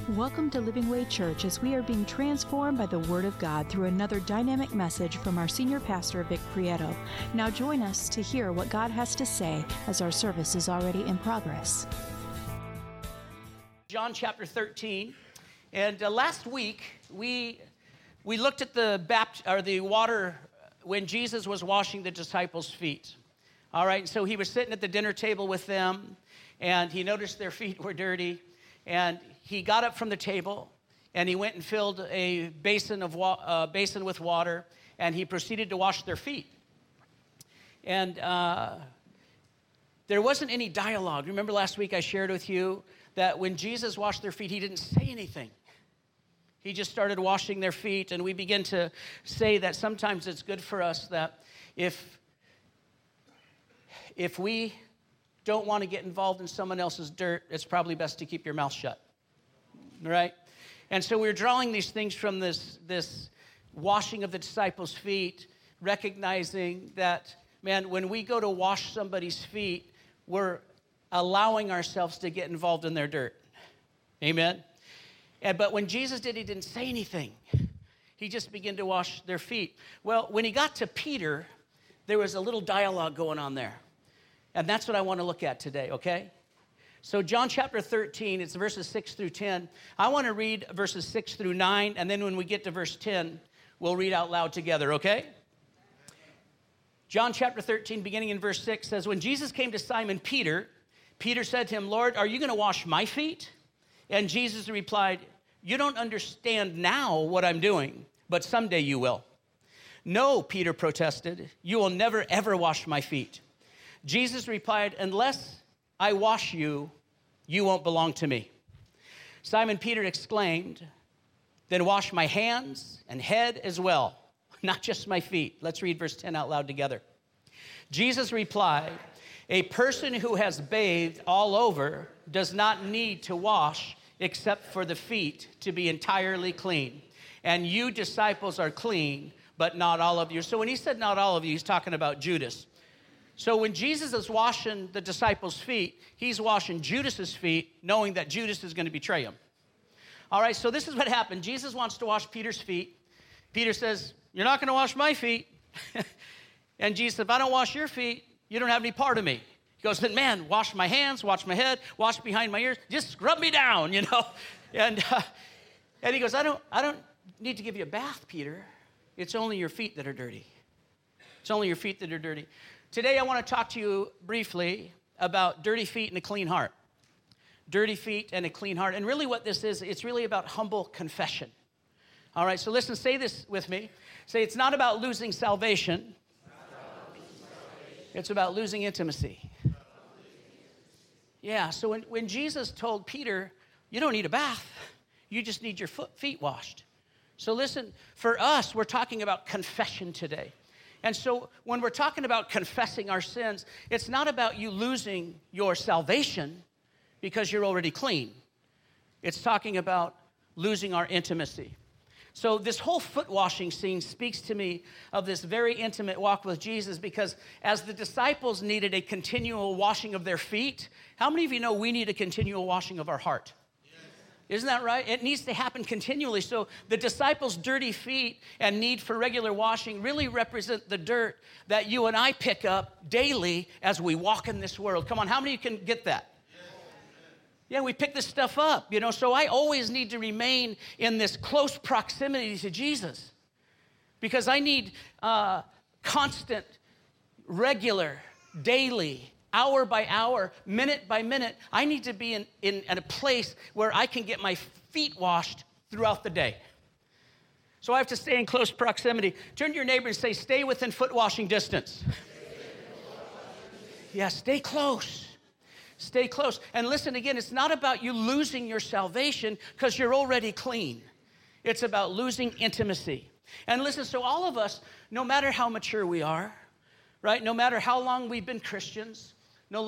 Welcome to Living Way Church as we are being transformed by the Word of God through another dynamic message from our senior pastor, Vic Prieto. Now join us to hear what God has to say as our service is already in progress. John chapter 13, and last week we looked at the water when Jesus was washing the disciples' feet. All right, so he was sitting at the dinner table with them, and he noticed their feet were dirty, and he got up from the table, and he went and filled a basin with water, and he proceeded to wash their feet. And there wasn't any dialogue. Remember last week I shared with you that when Jesus washed their feet, he didn't say anything. He just started washing their feet, and we begin to say that sometimes it's good for us that if we don't want to get involved in someone else's dirt, it's probably best to keep your mouth shut, right? And so we're drawing these things from this washing of the disciples' feet, recognizing that, man, when we go to wash somebody's feet, we're allowing ourselves to get involved in their dirt. Amen? But when Jesus did, he didn't say anything. He just began to wash their feet. Well, when he got to Peter, there was a little dialogue going on there. And that's what I want to look at today, okay? So John chapter 13, it's verses 6 through 10. I want to read verses 6 through 9, and then when we get to verse 10, we'll read out loud together, okay? John chapter 13, beginning in verse 6, says, "When Jesus came to Simon Peter, Peter said to him, 'Lord, are you going to wash my feet?' And Jesus replied, 'You don't understand now what I'm doing, but someday you will.' 'No,' Peter protested, 'you will never, ever wash my feet.' Jesus replied, 'Unless I wash you, you won't belong to me.' Simon Peter exclaimed, 'Then wash my hands and head as well, not just my feet.' Let's read verse 10 out loud together. Jesus replied, 'A person who has bathed all over does not need to wash except for the feet to be entirely clean. And you disciples are clean, but not all of you.'" So when he said not all of you, he's talking about Judas. So when Jesus is washing the disciples' feet, he's washing Judas's feet, knowing that Judas is going to betray him. All right, so this is what happened. Jesus wants to wash Peter's feet. Peter says, "You're not going to wash my feet." And Jesus said, "If I don't wash your feet, you don't have any part of me." He goes, "Then man, wash my hands, wash my head, wash behind my ears, just scrub me down, you know." And he goes, I don't need to give you a bath, Peter. It's only your feet that are dirty. It's only your feet that are dirty. Today I want to talk to you briefly about dirty feet and a clean heart. Dirty feet and a clean heart. And really what this is, it's really about humble confession. All right, so listen, say this with me. Say, it's not about losing salvation. It's about losing intimacy. Yeah, so when Jesus told Peter, you don't need a bath, you just need your feet washed. So listen, for us, we're talking about confession today. And so when we're talking about confessing our sins, it's not about you losing your salvation because you're already clean. It's talking about losing our intimacy. So this whole foot washing scene speaks to me of this very intimate walk with Jesus, because as the disciples needed a continual washing of their feet, how many of you know we need a continual washing of our heart? Isn't that right? It needs to happen continually. So the disciples' dirty feet and need for regular washing really represent the dirt that you and I pick up daily as we walk in this world. Come on, how many of you can get that? Yeah, we pick this stuff up, you know. So I always need to remain in this close proximity to Jesus, because I need constant, regular, daily, hour by hour, minute by minute. I need to be in a place where I can get my feet washed throughout the day. So I have to stay in close proximity. Turn to your neighbor and say, stay within foot washing distance. Yeah, stay close. Stay close. And listen again, it's not about you losing your salvation because you're already clean. It's about losing intimacy. And listen, so all of us, no matter how mature we are, right? No matter how long we've been Christians, no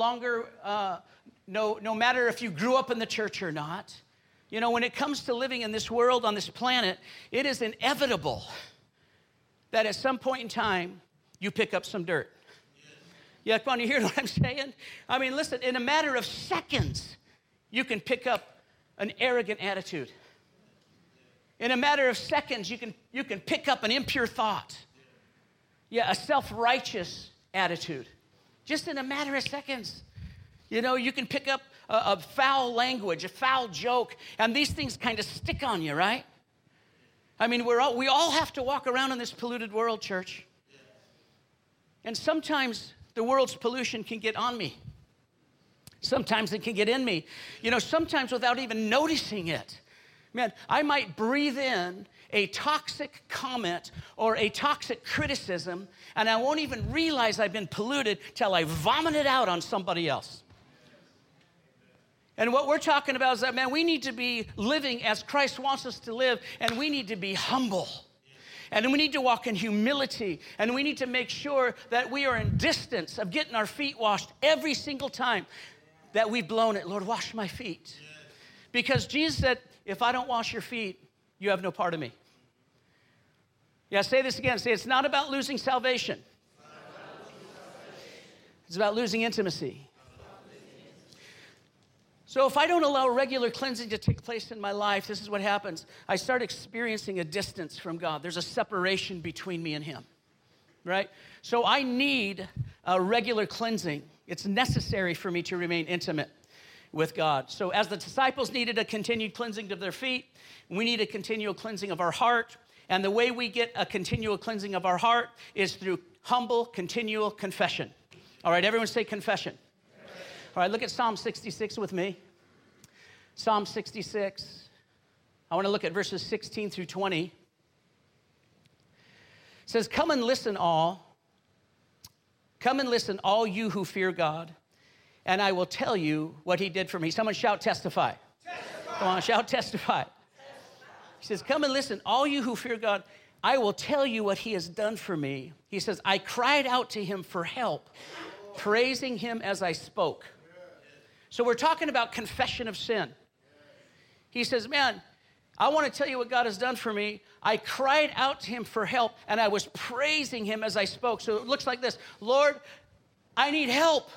matter if you grew up in the church or not, you know, when it comes to living in this world, on this planet, it is inevitable that at some point in time, you pick up some dirt. Yeah, come on, you hear what I'm saying? I mean, listen, in a matter of seconds, you can pick up an arrogant attitude. In a matter of seconds, you can pick up an impure thought. Yeah, a self-righteous attitude. Just in a matter of seconds. You know, you can pick up a foul language, a foul joke, and these things kind of stick on you, right? I mean, we all have to walk around in this polluted world, church. And sometimes the world's pollution can get on me. Sometimes it can get in me. You know, sometimes without even noticing it. Man, I might breathe in a toxic comment or a toxic criticism, and I won't even realize I've been polluted till I vomit it out on somebody else. And what we're talking about is that, man, we need to be living as Christ wants us to live, and we need to be humble. And we need to walk in humility, and we need to make sure that we are in distance of getting our feet washed every single time that we've blown it. Lord, wash my feet. Because Jesus said, if I don't wash your feet, you have no part of me. Yeah, say this again. Say, it's not about losing salvation. It's about losing intimacy. So if I don't allow regular cleansing to take place in my life, this is what happens. I start experiencing a distance from God. There's a separation between me and him, right? So I need a regular cleansing. It's necessary for me to remain intimate with God. So as the disciples needed a continued cleansing of their feet, we need a continual cleansing of our heart. And the way we get a continual cleansing of our heart is through humble, continual confession. All right, everyone say confession. All right, look at Psalm 66 with me. Psalm 66. I want to look at verses 16 through 20. It says, come and listen all. Come and listen, all you who fear God, and I will tell you what he did for me. Someone shout, testify. Testify. Come on, shout, testify. He says, come and listen, all you who fear God, I will tell you what he has done for me. He says, I cried out to him for help, praising him as I spoke. So we're talking about confession of sin. He says, man, I want to tell you what God has done for me. I cried out to him for help, and I was praising him as I spoke. So it looks like this. Lord, I need help.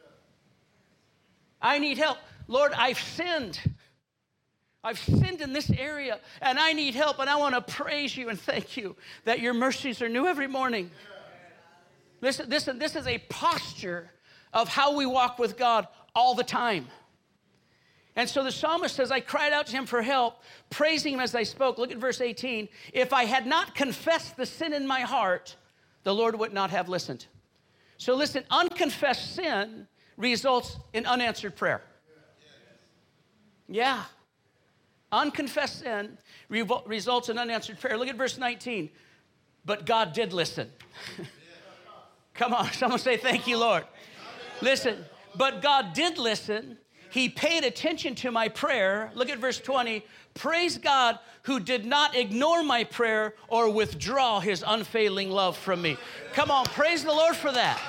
I need help. Lord, I've sinned. I've sinned in this area, and I need help, and I want to praise you and thank you that your mercies are new every morning. Listen, this is a posture of how we walk with God all the time. And so the psalmist says, I cried out to him for help, praising him as I spoke. Look at verse 18. If I had not confessed the sin in my heart, the Lord would not have listened. So listen, unconfessed sin results in unanswered prayer. Yeah. Unconfessed sin results in unanswered prayer. Look at verse 19. But God did listen. Come on, someone say, thank you, Lord. Listen, but God did listen. He paid attention to my prayer. Look at verse 20. Praise God who did not ignore my prayer or withdraw his unfailing love from me. Come on, praise the Lord for that.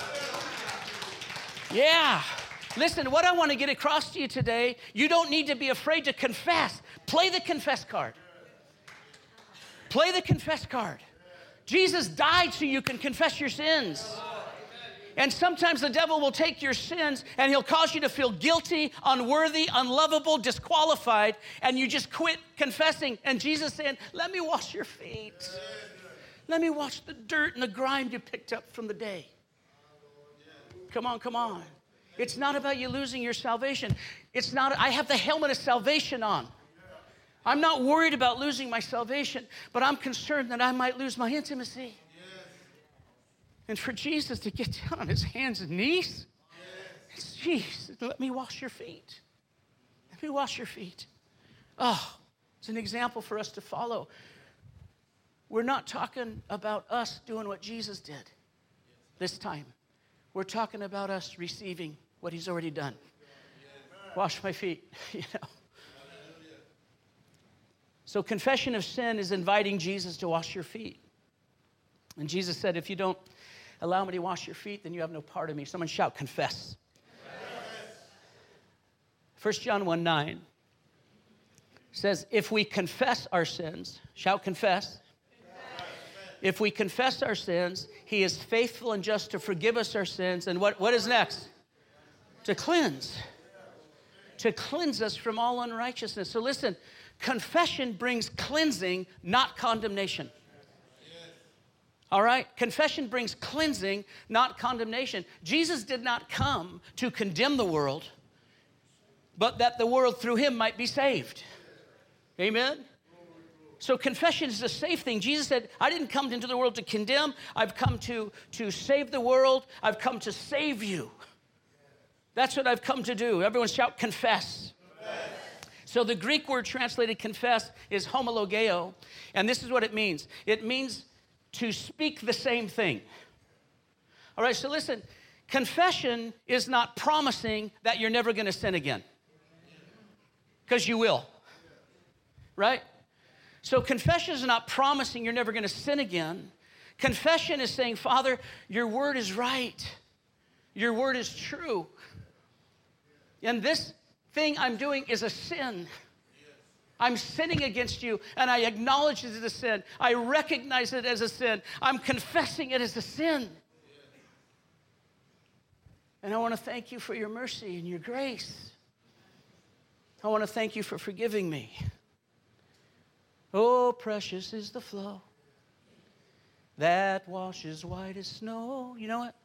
Yeah. Listen, what I want to get across to you today, you don't need to be afraid to confess. Play the confess card. Play the confess card. Jesus died so you can confess your sins. And sometimes the devil will take your sins and he'll cause you to feel guilty, unworthy, unlovable, disqualified, and you just quit confessing. And Jesus saying, let me wash your feet. Let me wash the dirt and the grime you picked up from the day. Come on, come on. It's not about you losing your salvation. It's not, I have the helmet of salvation on. I'm not worried about losing my salvation, but I'm concerned that I might lose my intimacy. And for Jesus to get down on his hands and knees, Jesus, let me wash your feet. Let me wash your feet. Oh, it's an example for us to follow. We're not talking about us doing what Jesus did this time. We're talking about us receiving what he's already done. Wash my feet, you know. So confession of sin is inviting Jesus to wash your feet. And Jesus said, if you don't allow me to wash your feet, then you have no part of me. Someone shout, confess. 1 John 1:9 says, if we confess our sins, shout confess. If we confess our sins, he is faithful and just to forgive us our sins. And what is next? To cleanse to cleanse us from all unrighteousness. So listen, confession brings cleansing, not condemnation. All right? Confession brings cleansing, not condemnation. Jesus did not come to condemn the world, but that the world through him might be saved. Amen? So confession is a safe thing. Jesus said, I didn't come into the world to condemn. I've come to save the world. I've come to save you. That's what I've come to do. Everyone shout, confess. So the Greek word translated confess is homologeo, and this is what it means. It means to speak the same thing. All right, so listen, confession is not promising that you're never going to sin again, because you will, right? So confession is not promising you're never going to sin again. Confession is saying, Father, your word is right. Your word is true. And this thing I'm doing is a sin. I'm sinning against you, and I acknowledge it as a sin. I recognize it as a sin. I'm confessing it as a sin. And I want to thank you for your mercy and your grace. I want to thank you for forgiving me. Oh, precious is the flow that washes white as snow. You know what?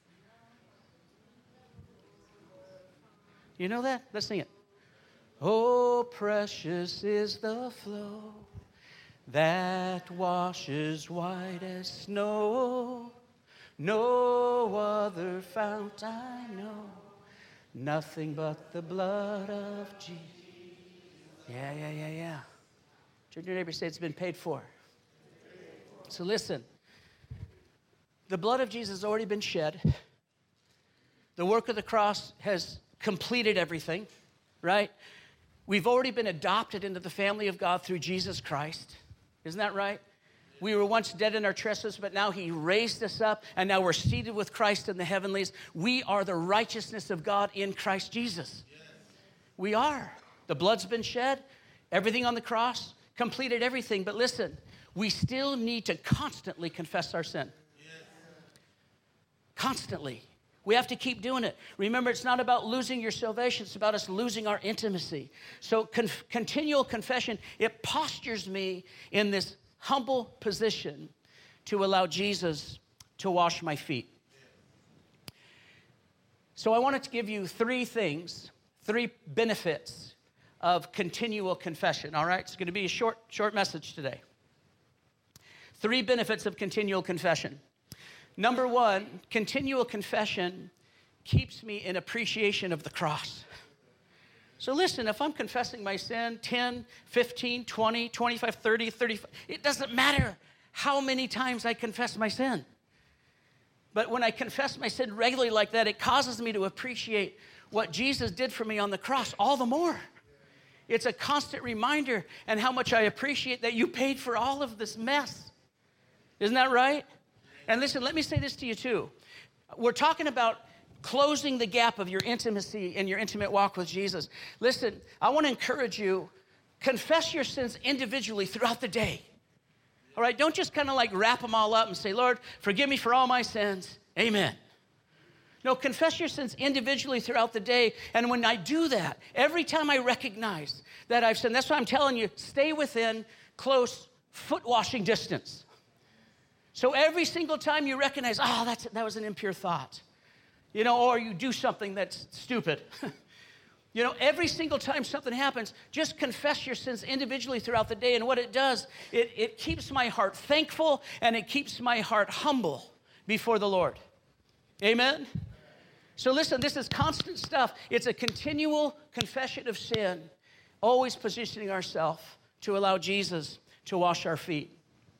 You know that? Let's sing it. Oh, precious is the flow that washes white as snow. No other fount I know, nothing but the blood of Jesus. Yeah. Turn to your neighbor, say it's been paid for. So listen, the blood of Jesus has already been shed. The work of the cross has completed everything, right? We've already been adopted into the family of God through Jesus Christ. Isn't that right? We were once dead in our trespasses, but now he raised us up, and now we're seated with Christ in the heavenlies. We are the righteousness of God in Christ Jesus. Yes. We are. The blood's been shed. Everything on the cross completed everything. But listen, we still need to constantly confess our sin. Yes. Constantly. We have to keep doing it. Remember, it's not about losing your salvation. It's about us losing our intimacy. So continual confession, it postures me in this humble position to allow Jesus to wash my feet. So I wanted to give you three benefits of continual confession, all right? It's going to be a short message today. 3 benefits of continual confession. Number 1, continual confession keeps me in appreciation of the cross. So listen, if I'm confessing my sin 10, 15, 20, 25, 30, 35, it doesn't matter how many times I confess my sin. But when I confess my sin regularly like that, it causes me to appreciate what Jesus did for me on the cross all the more. It's a constant reminder and how much I appreciate that you paid for all of this mess. Isn't that right? And listen, let me say this to you too. We're talking about closing the gap of your intimacy and your intimate walk with Jesus. Listen, I want to encourage you, confess your sins individually throughout the day. All right, don't just kind of like wrap them all up and say, Lord, forgive me for all my sins. Amen. No, confess your sins individually throughout the day. And when I do that, every time I recognize that I've sinned, that's why I'm telling you, stay within close foot washing distance. So every single time you recognize, that was an impure thought, or you do something that's stupid. Every single time something happens, just confess your sins individually throughout the day. And what it does, it keeps my heart thankful and it keeps my heart humble before the Lord. Amen? So listen, this is constant stuff. It's a continual confession of sin, always positioning ourselves to allow Jesus to wash our feet.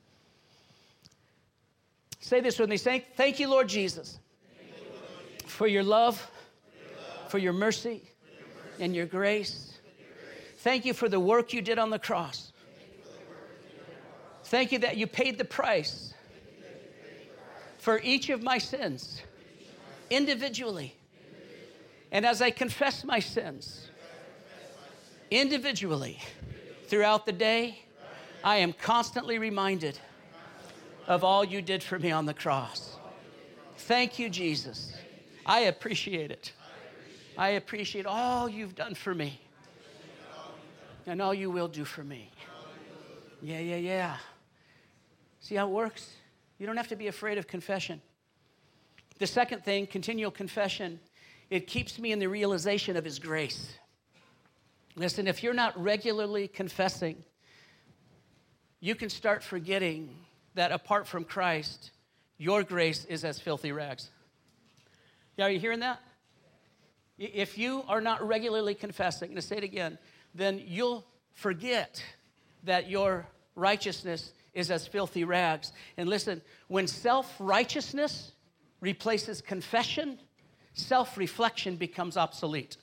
Say this with me. Thank you, Lord Jesus, for your love, for your mercy, and your grace. Thank you for the work you did on the cross. Thank you that you paid the price for each of my sins individually. And as I confess my sins individually throughout the day, I am constantly reminded of all you did for me on the cross. Thank you, Jesus. I appreciate it. I appreciate all you've done for me. And all you will do for me. Yeah. See how it works? You don't have to be afraid of confession. The second thing, continual confession, it keeps me in the realization of His grace. Listen, if you're not regularly confessing, you can start forgetting that apart from Christ, your grace is as filthy rags. Yeah, are you hearing that? If you are not regularly confessing, I'm going to say it again, then you'll forget that your righteousness is as filthy rags. And listen, when self-righteousness replaces confession, self-reflection becomes obsolete.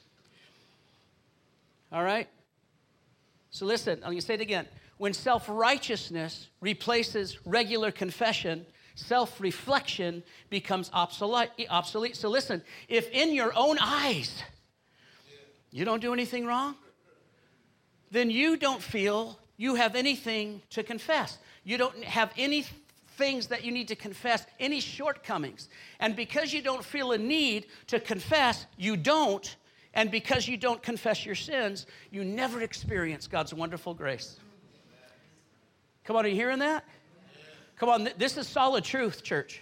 All right? So listen, I'm going to say it again. When self-righteousness replaces regular confession, self-reflection becomes obsolete. So listen, if in your own eyes you don't do anything wrong, then you don't feel you have anything to confess. You don't have any things that you need to confess, any shortcomings. And because you don't feel a need to confess, you don't. And because you don't confess your sins, you never experience God's wonderful grace. Come on, are you hearing that? Come on, this is solid truth, church.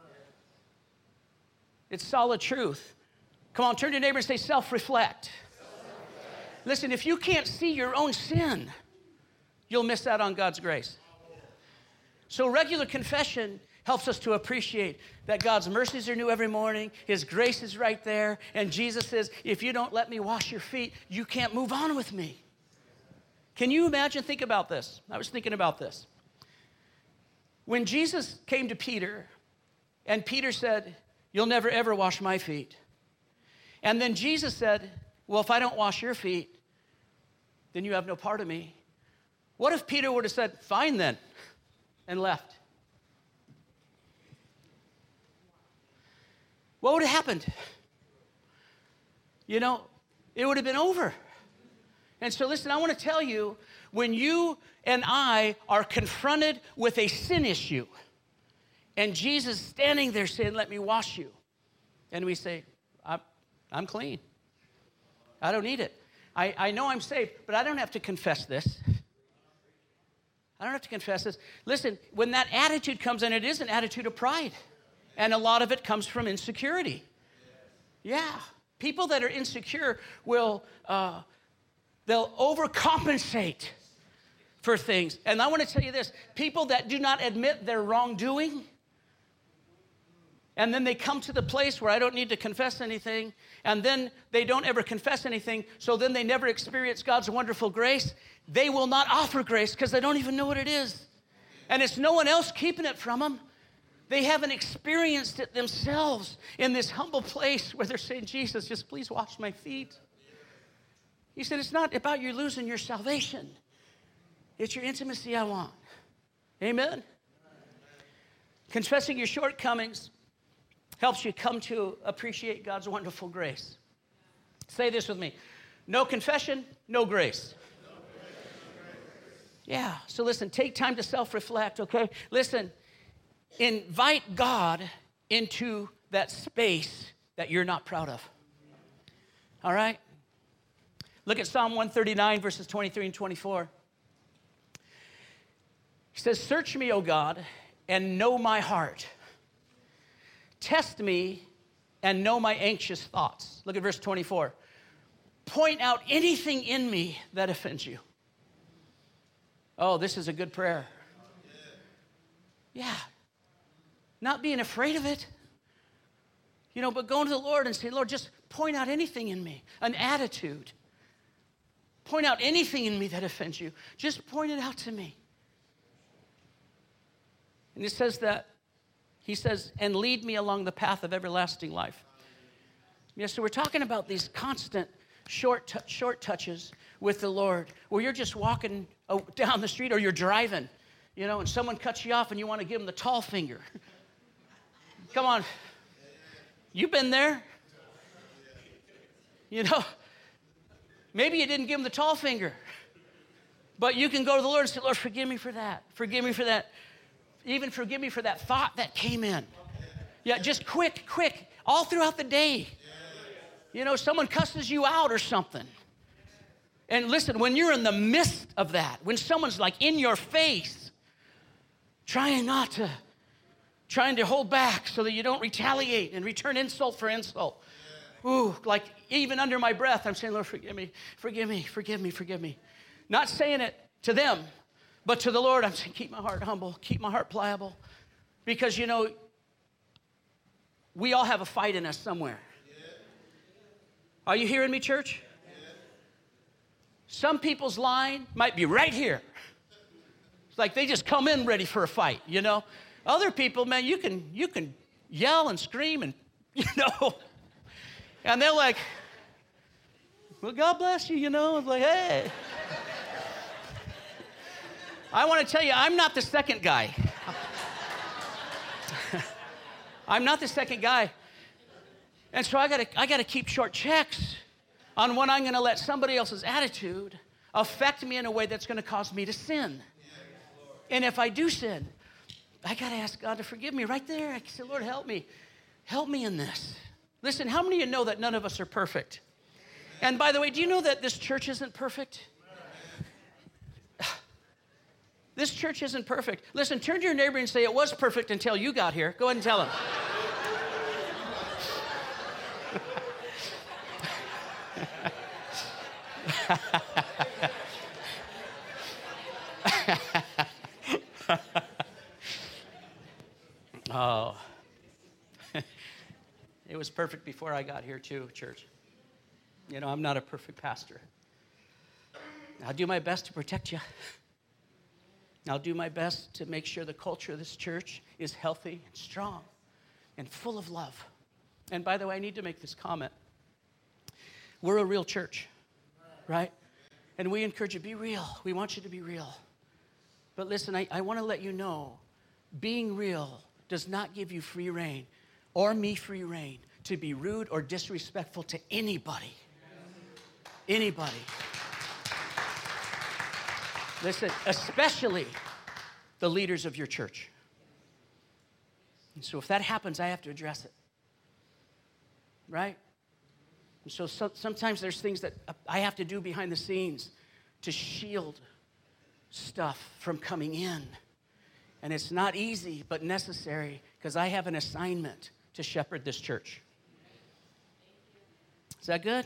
It's solid truth. Come on, turn to your neighbor and say, self-reflect. Listen, if you can't see your own sin, you'll miss out on God's grace. So regular confession helps us to appreciate that God's mercies are new every morning. His grace is right there. And Jesus says, if you don't let me wash your feet, you can't move on with me. Can you imagine? Think about this. I was thinking about this. When Jesus came to Peter, and Peter said, you'll never ever wash my feet. And then Jesus said, well, if I don't wash your feet, then you have no part of me. What if Peter would have said, fine then, and left? What would have happened? You know, it would have been over. And so listen, I want to tell you, when you and I are confronted with a sin issue, and Jesus standing there saying, let me wash you, and we say, I'm clean. I don't need it. I know I'm saved, but I don't have to confess this. I don't have to confess this. Listen, when that attitude comes in, it is an attitude of pride. And a lot of it comes from insecurity. Yeah. People that are insecure will, they'll overcompensate for things. And I want to tell you this, people that do not admit their wrongdoing, and then they come to the place where I don't need to confess anything, and then they don't ever confess anything, so then they never experience God's wonderful grace. They will not offer grace because they don't even know what it is. And it's no one else keeping it from them. They haven't experienced it themselves in this humble place where they're saying, Jesus, just please wash my feet. He said, it's not about you losing your salvation. It's your intimacy I want. Amen? Confessing your shortcomings helps you come to appreciate God's wonderful grace. Say this with me. No confession, no grace. Yeah, so listen, take time to self-reflect, okay? Listen, invite God into that space that you're not proud of. All right? Look at Psalm 139, verses 23 and 24. He says, search me, O God, and know my heart. Test me and know my anxious thoughts. Look at verse 24. Point out anything in me that offends you. Oh, this is a good prayer. Yeah. Not being afraid of it. You know, but going to the Lord and saying, Lord, just point out anything in me, an attitude. Point out anything in me that offends you. Just point it out to me. And it says that, he says, and lead me along the path of everlasting life. Yeah, so we're talking about these constant short touches with the Lord, where you're just walking down the street or you're driving, you know, and someone cuts you off and you want to give them the tall finger. Come on. You've been there. You know, maybe you didn't give them the tall finger, but you can go to the Lord and say, Lord, forgive me for that. Forgive me for that. Even forgive me for that thought that came in. Yeah, just quick, all throughout the day. You know, someone cusses you out or something. And listen, when you're in the midst of that, when someone's like in your face, trying to hold back so that you don't retaliate and return insult for insult. Ooh, like even under my breath, I'm saying, Lord, forgive me, forgive me, forgive me, forgive me. Not saying it to them, but to the Lord, I'm saying, keep my heart humble, keep my heart pliable. Because, you know, we all have a fight in us somewhere. Are you hearing me, church? Some people's line might be right here. It's like they just come in ready for a fight, you know. Other people, man, you can yell and scream and, you know, and they're like, well, God bless you, you know. It's like, hey. I want to tell you, I'm not the second guy. I'm not the second guy. And so I gotta keep short checks on when I'm going to let somebody else's attitude affect me in a way that's going to cause me to sin. And if I do sin, I got to ask God to forgive me right there. I can say, Lord, help me. Help me in this. Listen, how many of you know that none of us are perfect? And by the way, do you know that this church isn't perfect? This church isn't perfect. Listen, turn to your neighbor and say, it was perfect until you got here. Go ahead and tell him. Oh, it was perfect before I got here too, church. You know, I'm not a perfect pastor. I'll do my best to protect you. I'll do my best to make sure the culture of this church is healthy and strong and full of love. And by the way, I need to make this comment. We're a real church, right? And we encourage you, be real. We want you to be real. But listen, I want to let you know, being real does not give you free rein or me free rein to be rude or disrespectful to anybody. Anybody. Listen, especially the leaders of your church. And so if that happens, I have to address it. Right? And so sometimes there's things that I have to do behind the scenes to shield stuff from coming in. And it's not easy, but necessary, because I have an assignment to shepherd this church. Is that good?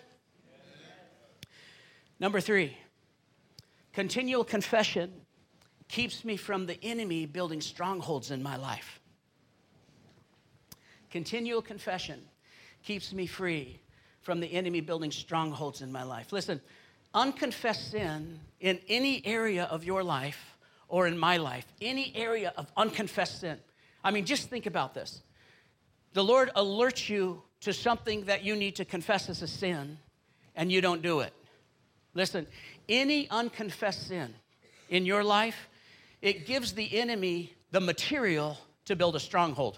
Number 3, continual confession keeps me from the enemy building strongholds in my life. Continual confession keeps me free from the enemy building strongholds in my life. Listen, unconfessed sin in any area of your life or in my life, any area of unconfessed sin. I mean, just think about this. The Lord alerts you to something that you need to confess as a sin, and you don't do it. Listen, any unconfessed sin in your life, it gives the enemy the material to build a stronghold.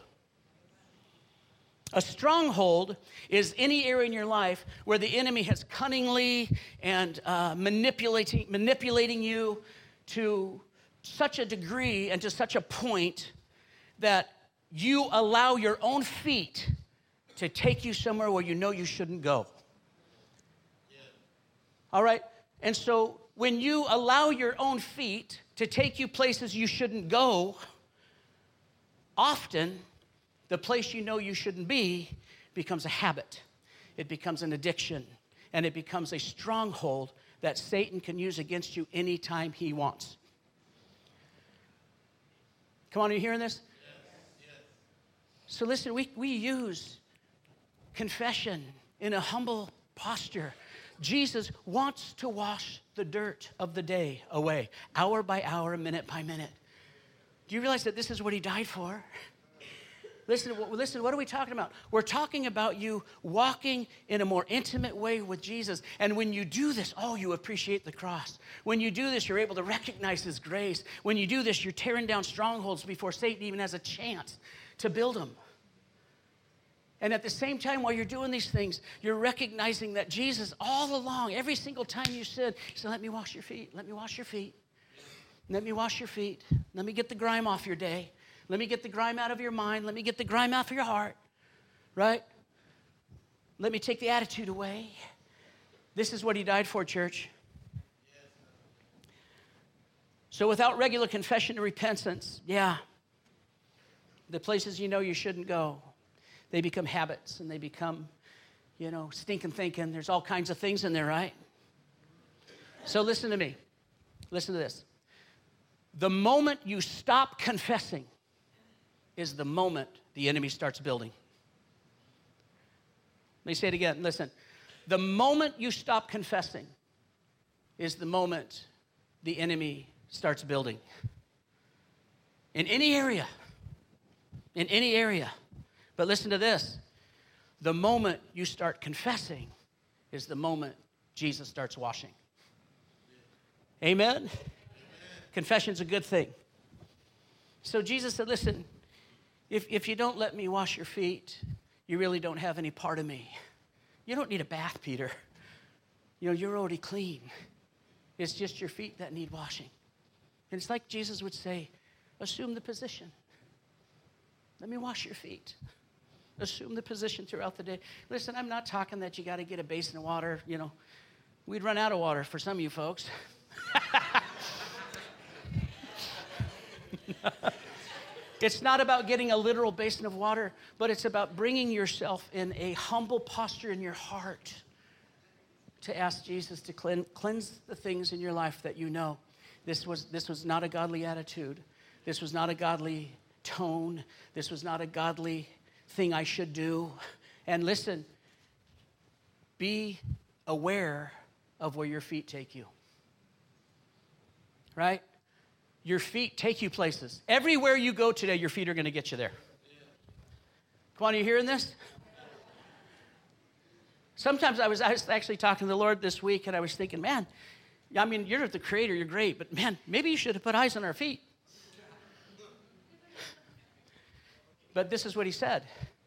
A stronghold is any area in your life where the enemy has cunningly and manipulating you to such a degree and to such a point that you allow your own feet to take you somewhere where you know you shouldn't go. All right? And so when you allow your own feet to take you places you shouldn't go, often the place you know you shouldn't be becomes a habit. It becomes an addiction, and it becomes a stronghold that Satan can use against you anytime he wants. Come on, are you hearing this? Yes. So listen, we use confession in a humble posture. Jesus wants to wash the dirt of the day away, hour by hour, minute by minute. Do you realize that this is what he died for? Listen, what are we talking about? We're talking about you walking in a more intimate way with Jesus. And when you do this, you appreciate the cross. When you do this, you're able to recognize his grace. When you do this, you're tearing down strongholds before Satan even has a chance to build them. And at the same time, while you're doing these things, you're recognizing that Jesus, all along, every single time you sin, he said, let me wash your feet. Let me wash your feet. Let me wash your feet. Let me get the grime off your day. Let me get the grime out of your mind. Let me get the grime out of your heart, right? Let me take the attitude away. This is what he died for, church. So without regular confession and repentance, the places you know you shouldn't go, they become habits and they become, stinking thinking. There's all kinds of things in there, right? So listen to me. Listen to this. The moment you stop confessing is the moment the enemy starts building. Let me say it again. Listen. The moment you stop confessing is the moment the enemy starts building. In any area. In any area. But listen to this. The moment you start confessing is the moment Jesus starts washing. Amen? Confession's a good thing. So Jesus said, listen, if you don't let me wash your feet, you really don't have any part of me. You don't need a bath, Peter. You're already clean. It's just your feet that need washing. And it's like Jesus would say, assume the position. Let me wash your feet. Assume the position throughout the day. Listen, I'm not talking that you got to get a basin of water. We'd run out of water for some of you folks. It's not about getting a literal basin of water, but it's about bringing yourself in a humble posture in your heart to ask Jesus to cleanse the things in your life that you know. This was not a godly attitude. This was not a godly tone. This was not a godly thing I should do. And listen, be aware of where your feet take you. Right? Your feet take you places. Everywhere you go today, your feet are going to get you there. Come on, are you hearing this? Sometimes I was actually talking to the Lord this week, and I was thinking, man, you're the creator, you're great, but man, maybe you should have put eyes on our feet. But this is what he said.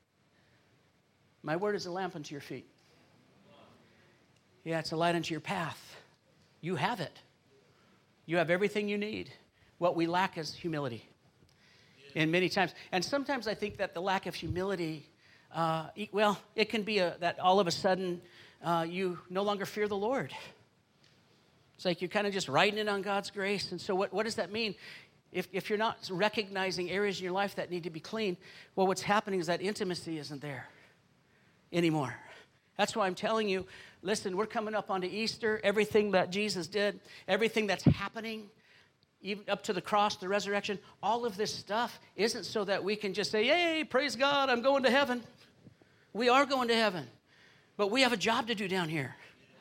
My word is a lamp unto your feet. Yeah, it's a light unto your path. You have it. You have everything you need. What we lack is humility. And many times. And sometimes I think that the lack of humility, it can be that all of a sudden you no longer fear the Lord. It's like you're kind of just riding in on God's grace. And so what does that mean? If you're not recognizing areas in your life that need to be clean, well, what's happening is that intimacy isn't there anymore. That's why I'm telling you, listen, we're coming up onto Easter. Everything that Jesus did, everything that's happening, even up to the cross, the resurrection, all of this stuff isn't so that we can just say, yay, praise God, I'm going to heaven. We are going to heaven. But we have a job to do down here.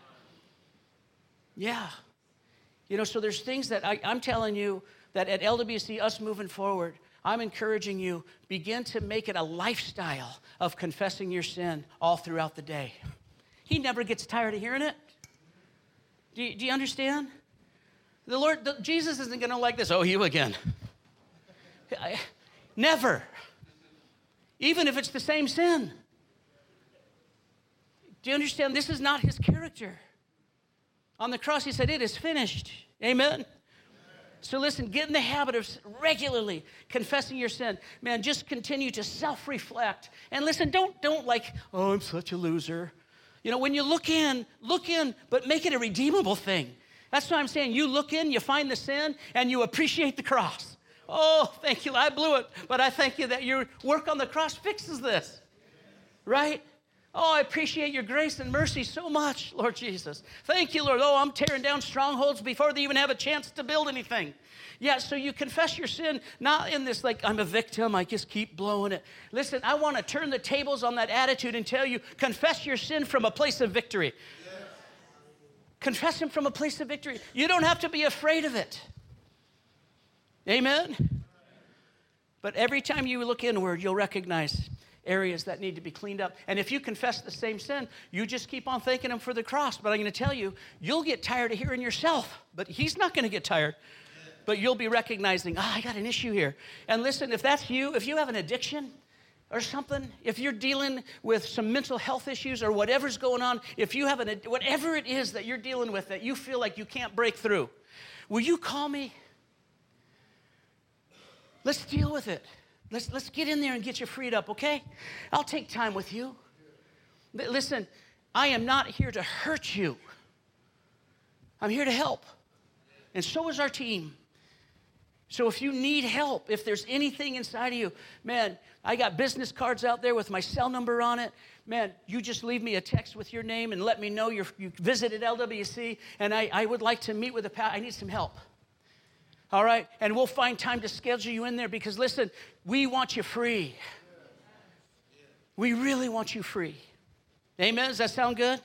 Yeah. So there's things that I'm telling you that at LWC, us moving forward, I'm encouraging you, begin to make it a lifestyle of confessing your sin all throughout the day. He never gets tired of hearing it. Do you understand? Jesus isn't going to like this. Oh, you again. Never. Even if it's the same sin. Do you understand? This is not his character. On the cross, he said, it is finished. Amen? So listen, get in the habit of regularly confessing your sin. Man, just continue to self-reflect. And listen, don't like, oh, I'm such a loser. When you look in, but make it a redeemable thing. That's what I'm saying. You look in, you find the sin, and you appreciate the cross. Oh, thank you. I blew it, but I thank you that your work on the cross fixes this. Right? Oh, I appreciate your grace and mercy so much, Lord Jesus. Thank you, Lord. Oh, I'm tearing down strongholds before they even have a chance to build anything. Yeah, so you confess your sin, not in this like, I'm a victim, I just keep blowing it. Listen, I want to turn the tables on that attitude and tell you, confess your sin from a place of victory. Yes. Confess him from a place of victory. You don't have to be afraid of it. Amen? But every time you look inward, you'll recognize areas that need to be cleaned up. And if you confess the same sin, you just keep on thanking him for the cross. But I'm going to tell you, you'll get tired of hearing yourself. But he's not going to get tired. But you'll be recognizing, I got an issue here. And listen, if that's you, if you have an addiction or something, if you're dealing with some mental health issues or whatever's going on, if you have whatever it is that you're dealing with that you feel like you can't break through, will you call me? Let's deal with it. Let's get in there and get you freed up, okay? I'll take time with you. Listen, I am not here to hurt you. I'm here to help. And so is our team. So if you need help, if there's anything inside of you, man, I got business cards out there with my cell number on it. Man, you just leave me a text with your name and let me know you visited LWC, and I would like to meet with a pastor. I need some help. All right? And we'll find time to schedule you in there because, listen, we want you free. We really want you free. Amen? Does that sound good?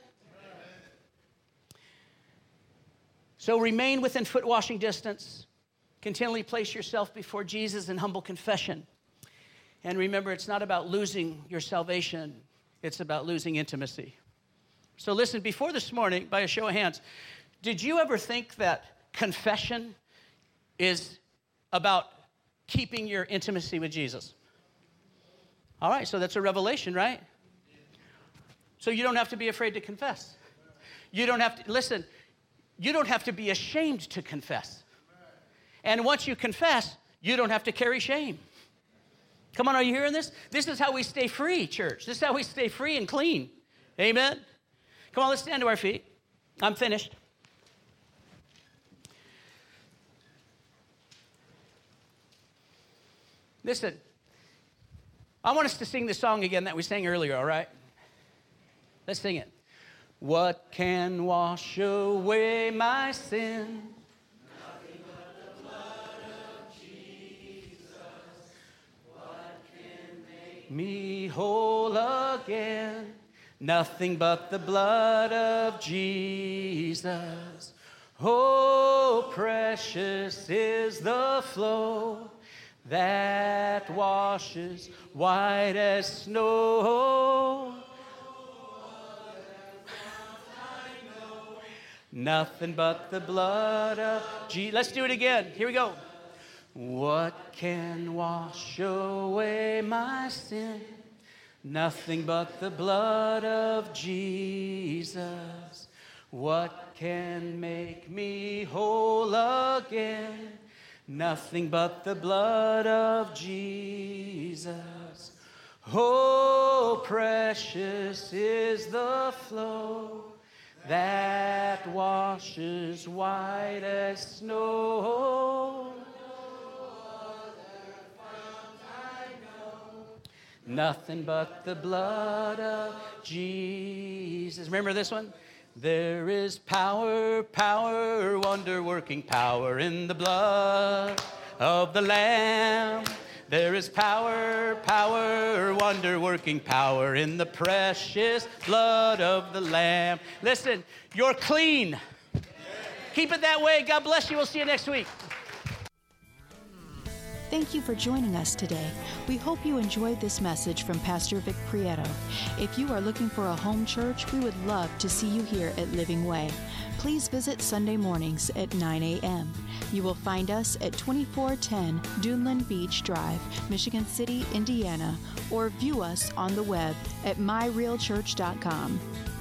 So remain within foot washing distance. Continually place yourself before Jesus in humble confession. And remember, it's not about losing your salvation. It's about losing intimacy. So listen, before this morning, by a show of hands, did you ever think that confession is about keeping your intimacy with Jesus? All right, so that's a revelation, right? So you don't have to be afraid to confess. You don't have to, listen, you don't have to be ashamed to confess. And once you confess, you don't have to carry shame. Come on, are you hearing this? This is how we stay free, church. This is how we stay free and clean. Amen? Come on, let's stand to our feet. I'm finished. Listen, I want us to sing the song again that we sang earlier, all right? Let's sing it. What can wash away my sin? Nothing but the blood of Jesus. What can make Me whole again? Nothing but the blood of Jesus. Oh, precious is the flow that washes white as snow. Nothing but the blood of Jesus. Let's do it again. Here we go. What can wash away my sin? Nothing but the blood of Jesus. What can make me whole again? Nothing but the blood of Jesus. Oh, precious is the flow that washes white as snow. Nothing but the blood of Jesus. Remember this one? There is power, power, wonder-working power in the blood of the Lamb. There is power, power, wonder-working power in the precious blood of the Lamb. Listen, you're clean. Keep it that way. God bless you. We'll see you next week. Thank you for joining us today. We hope you enjoyed this message from Pastor Vic Prieto. If you are looking for a home church, we would love to see you here at Living Way. Please visit Sunday mornings at 9 a.m. You will find us at 2410 Duneland Beach Drive, Michigan City, Indiana, or view us on the web at myrealchurch.com.